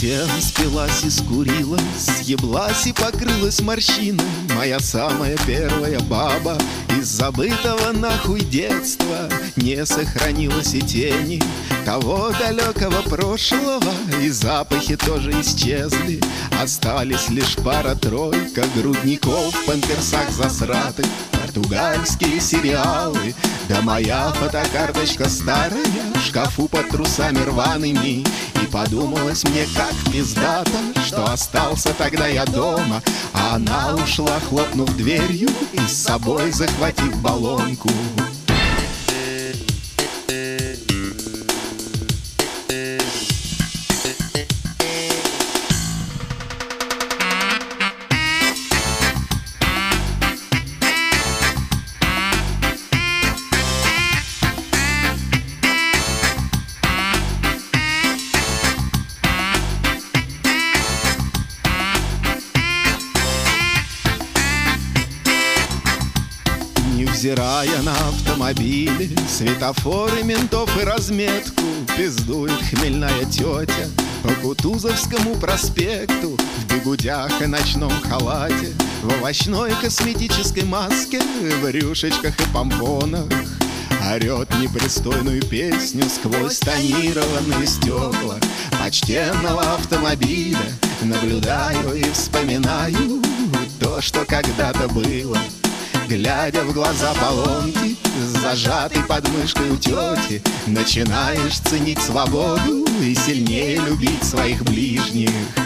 Зачем спилась и скурилась, съеблась и покрылась морщиной моя самая первая баба? Из забытого нахуй детства не сохранилось и тени того далекого прошлого, и запахи тоже исчезли. Остались лишь пара-тройка грудников в памперсах засратых, португальские сериалы, да моя фотокарточка старая в шкафу под трусами рваными. И подумалось мне, как пиздато, что остался тогда я дома, а она ушла, хлопнув дверью и с собой захватив баллонку. Невзирая на автомобили, светофоры, ментов и разметку, пиздует хмельная тетя по Кутузовскому проспекту в бигудях и ночном халате, в овощной косметической маске, в рюшечках и помпонах. Орет непристойную песню сквозь тонированные стекла почтенного автомобиля. Наблюдаю и вспоминаю то, что когда-то было, глядя в глаза баллонки, зажатой под мышкой у тети, начинаешь ценить свободу и сильнее любить своих ближних.